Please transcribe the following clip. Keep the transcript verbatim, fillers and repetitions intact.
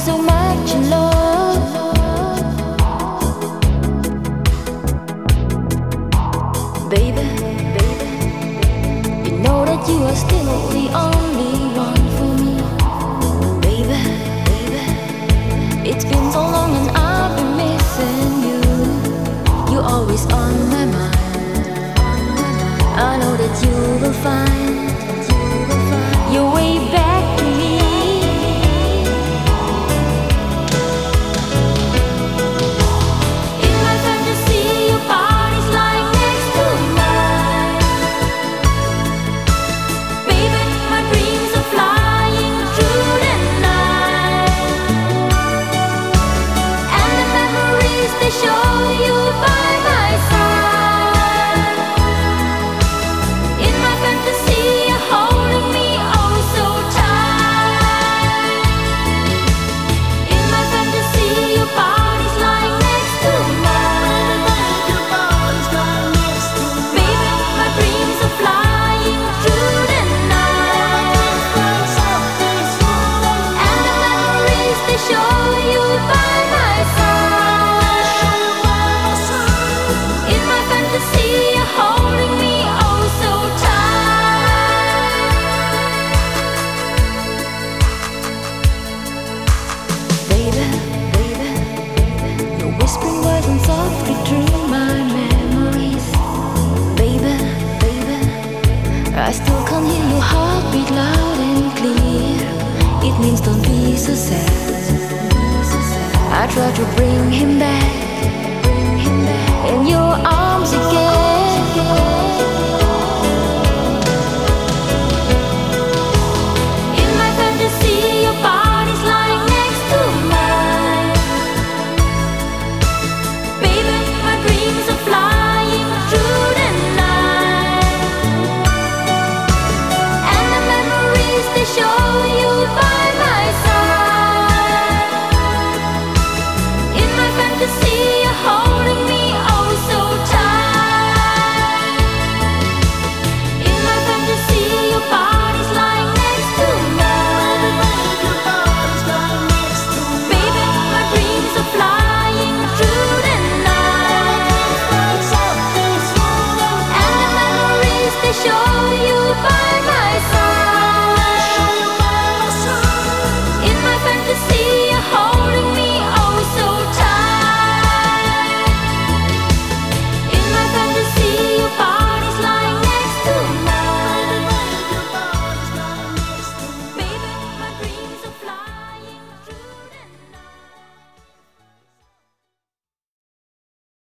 so much in love. Baby, baby, you know that you are still the only one for me. Baby, baby, it's been so long and I've been missing you. You're always on my mind. I know that you will find your way back to me. In my fantasy, your body's lying next to mine. Baby, my dreams are flying through the night, and the memories they show you by my side. In my fantasy, you're holding me oh so tight. In my fantasy, your body's lying next to mine. Baby, my dreams are flying through the night, and the memories they show you by my side. In my fantasy, you're holding me oh so tight. Baby, baby, you're whispering words and softly through my memories. Baby, baby, I still can hear your heartbeat loud and clear. It means don't be so sad. I try to bring him back in your arms again.